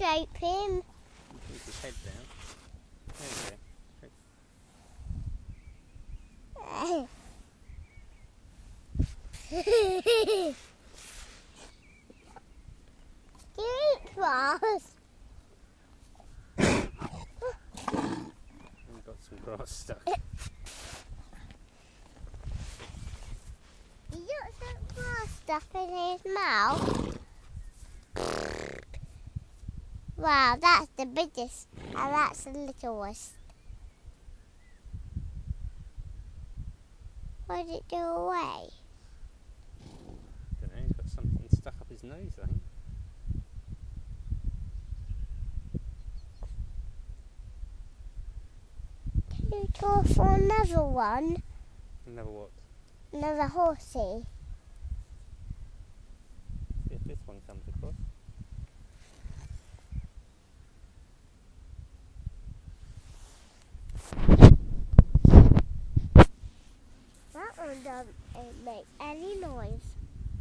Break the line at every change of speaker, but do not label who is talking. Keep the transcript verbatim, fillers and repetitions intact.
stroke him.
Keep his head down. There you go.
Do you eat grass?
We've got some grass stuck.
He got some grass stuck in his mouth. Wow, that's the biggest, and that's the littlest. Why did it go away?
Don't know, he's got something stuck up his nose, I think.
Can you draw for another one?
Another what?
Another horsey.
See if this one comes across.
That one doesn't make any noise.